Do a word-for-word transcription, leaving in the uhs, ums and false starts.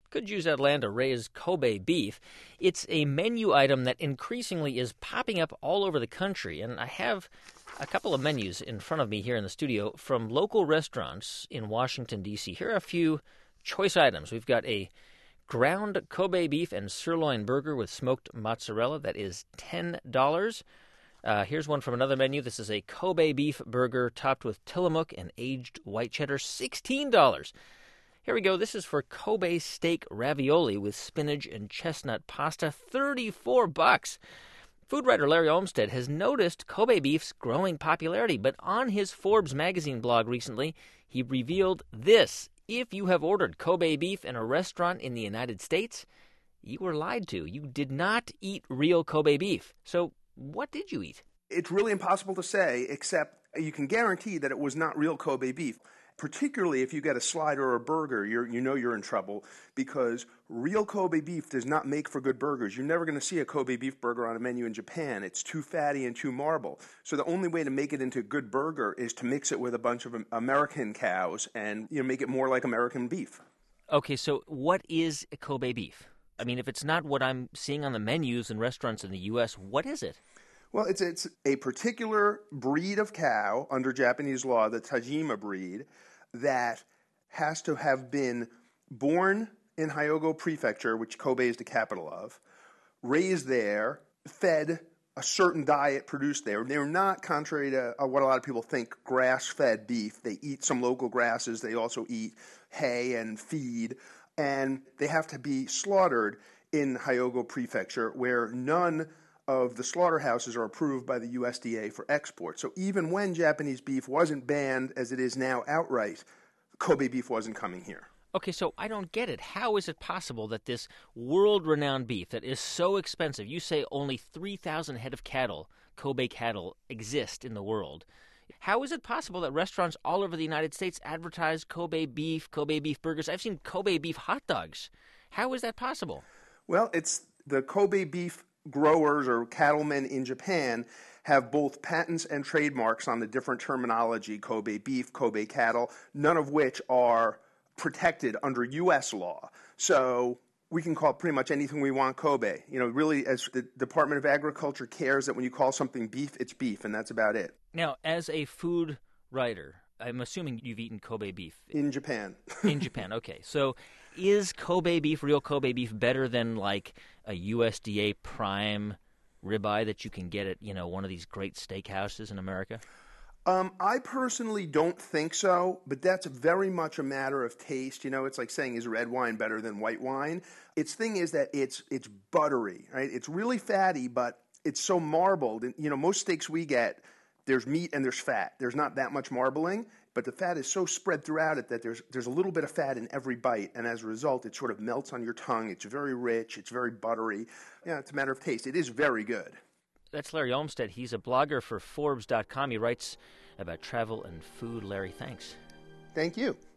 Could use that land to raise Kobe beef. It's a menu item that increasingly is popping up all over the country, and I have a couple of menus in front of me here in the studio from local restaurants in Washington, D C. Here are a few choice items. We've got a ground Kobe beef and sirloin burger with smoked mozzarella. That is ten dollars. Uh, here's one from another menu. This is a Kobe beef burger topped with Tillamook and aged white cheddar, sixteen dollars. Here we go. This is for Kobe steak ravioli with spinach and chestnut pasta, thirty-four bucks. Food writer Larry Olmsted has noticed Kobe beef's growing popularity, but on his Forbes magazine blog recently, he revealed this. If you have ordered Kobe beef in a restaurant in the United States, you were lied to. You did not eat real Kobe beef. So what did you eat? It's really impossible to say, except you can guarantee that it was not real Kobe beef. Particularly if you get a slider or a burger, you're, you know you're in trouble, because real Kobe beef does not make for good burgers. You're never going to see a Kobe beef burger on a menu in Japan. It's too fatty and too marble. So the only way to make it into a good burger is to mix it with a bunch of American cows and, you know, make it more like American beef. Okay, so what is Kobe beef? I mean, if it's not what I'm seeing on the menus in restaurants in the U S, what is it? Well, it's it's a particular breed of cow under Japanese law, the Tajima breed, that has to have been born in Hyogo Prefecture, which Kobe is the capital of, raised there, fed a certain diet produced there. They're not, contrary to what a lot of people think, grass-fed beef. They eat some local grasses. They also eat hay and feed. And they have to be slaughtered in Hyogo Prefecture, where none of the slaughterhouses are approved by the U S D A for export. So even when Japanese beef wasn't banned, as it is now outright, Kobe beef wasn't coming here. Okay, so I don't get it. How is it possible that this world-renowned beef that is so expensive, you say only three thousand head of cattle, Kobe cattle, exist in the world. How is it possible that restaurants all over the United States advertise Kobe beef, Kobe beef burgers? I've seen Kobe beef hot dogs. How is that possible? Well, it's the Kobe beef growers or cattlemen in Japan have both patents and trademarks on the different terminology, Kobe beef, Kobe cattle, none of which are protected under U S law. So we can call pretty much anything we want Kobe. You know, really, as the Department of Agriculture cares that when you call something beef, it's beef, and that's about it. Now, as a food writer, I'm assuming you've eaten Kobe beef. In Japan. In Japan, okay. So is Kobe beef, real Kobe beef, better than like a U S D A prime ribeye that you can get at, you know, one of these great steakhouses in America? Um, I personally don't think so, but that's very much a matter of taste. You know, it's like saying, is red wine better than white wine? Its thing is that it's it's buttery, right? It's really fatty, but it's so marbled. And, you know, most steaks we get, there's meat and there's fat. There's not that much marbling, but the fat is so spread throughout it that there's there's a little bit of fat in every bite, and as a result, it sort of melts on your tongue. It's very rich. It's very buttery. Yeah, it's a matter of taste. It is very good. That's Larry Olmsted. He's a blogger for Forbes dot com. He writes about travel and food. Larry, thanks. Thank you.